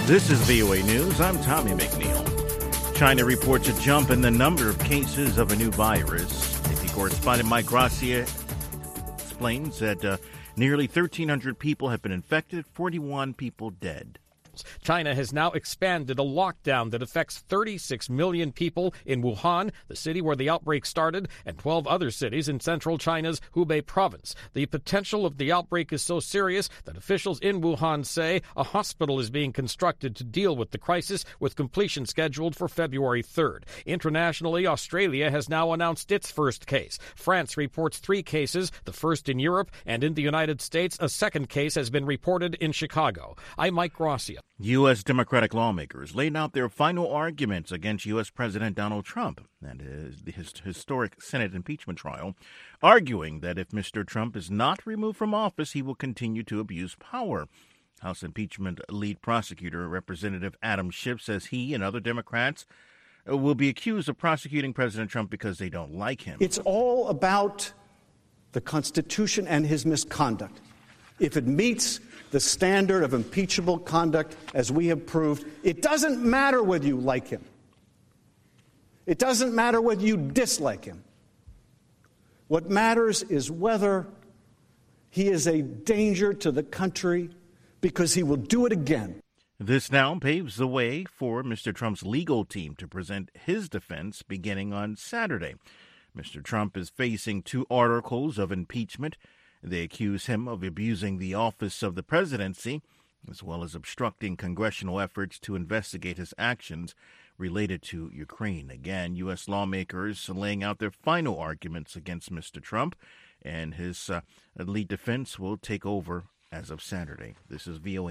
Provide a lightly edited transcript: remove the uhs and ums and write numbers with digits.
This is VOA News. I'm Tommy McNeil. China reports a jump in the number of cases of a new virus. AP correspondent Mike Gracia explains that nearly 1,300 people have been infected, 41 people dead. China has now expanded a lockdown that affects 36 million people in Wuhan, the city where the outbreak started, and 12 other cities in central China's Hubei province. The potential of the outbreak is so serious that officials in Wuhan say a hospital is being constructed to deal with the crisis, with completion scheduled for February 3rd. Internationally, Australia has now announced its first case. France reports 3 cases, the first in Europe, and in the United States, a second case has been reported in Chicago. I'm Mike Gracia. U.S. Democratic lawmakers laid out their final arguments against U.S. President Donald Trump and his historic Senate impeachment trial, arguing that if Mr. Trump is not removed from office, he will continue to abuse power. House impeachment lead prosecutor Representative Adam Schiff says he and other Democrats will be accused of prosecuting President Trump because they don't like him. It's all about the Constitution and his misconduct. If it meets the standard of impeachable conduct, as we have proved, it doesn't matter whether you like him. It doesn't matter whether you dislike him. What matters is whether he is a danger to the country, because he will do it again. This now paves the way for Mr. Trump's legal team to present his defense beginning on Saturday. Mr. Trump is facing 2 articles of impeachment. They accuse him of abusing the office of the presidency, as well as obstructing congressional efforts to investigate his actions related to Ukraine. Again, U.S. lawmakers laying out their final arguments against Mr. Trump, and his lead defense will take over as of Saturday. This is VOA.